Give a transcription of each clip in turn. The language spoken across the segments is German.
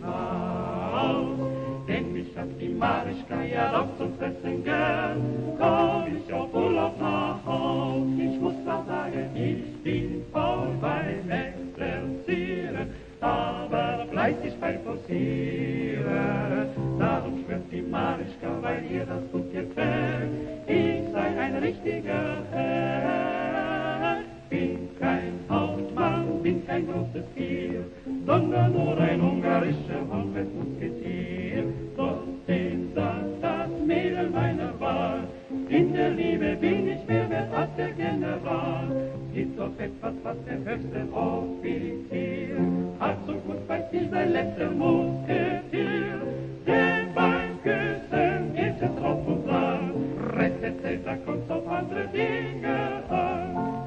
Haus. Denn mich hat die Marischka ja doch zum Fressen gern, komm ich auf Urlaub nach Haus. Ich muss mal sagen, ich bin faul beim Exerzieren, aber fleißig beim Posieren. Darum schwört die Marischka, weil ihr das gut gefällt, ich sei ein richtiger Herr. Bin kein Hauptmann, bin kein großes Tier, sondern nur ein ungarischer Musketier. Doch den sagt das Mädel meiner Wahl, in der Liebe bin ich mehr wert als der General. Gibt doch etwas, was der höchste Offizier hat, so gut weiß wie sein letzter Musketier. Denn beim Küssen geht es drauf und dran, rettet, da kommt's auf andere Dinge an.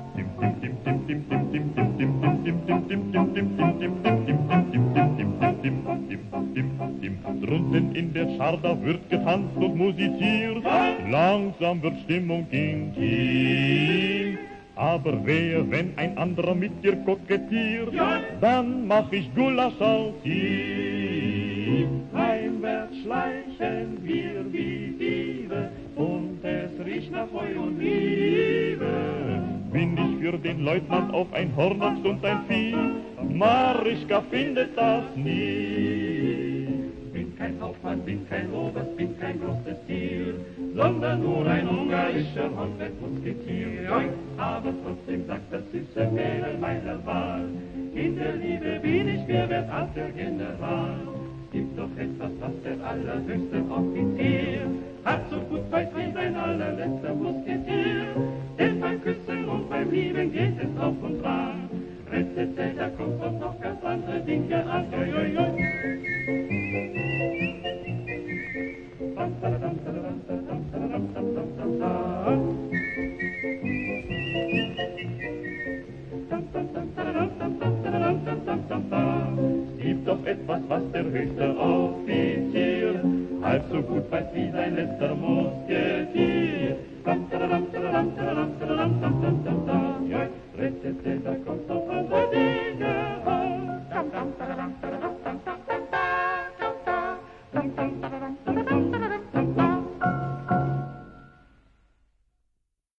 Drunten in der Scharda wird getanzt und musiziert, langsam wird Stimmung intim. Aber wehe, wenn ein anderer mit dir kokettiert, dann mach ich Gulasch als ihm. Heimwärts schleichen wir wie Diebe, und es riecht nach Heu und Liebe. Bin ich für den Leutnant auf ein Hornochs und ein Vieh, Marischka findet das nie. Bin kein Hauptmann, bin kein Oberst, bin kein großes Tier, sondern nur ein ungarischer Musketier. Aber trotzdem sagt das süße Mädel meiner Wahl, in der Liebe bin ich mehr wert als der General. Gibt doch etwas, was der allerhöchste Offizier hat, so gut weiß wie sein allerletzter Musketier. Denn beim Küssen und beim Lieben geht es auf und dran, rettet, da kommt doch noch ganz andere Dinge an. Es gibt doch etwas, was der höchste Offizier halb so gut weiß wie sein letzter Musketier.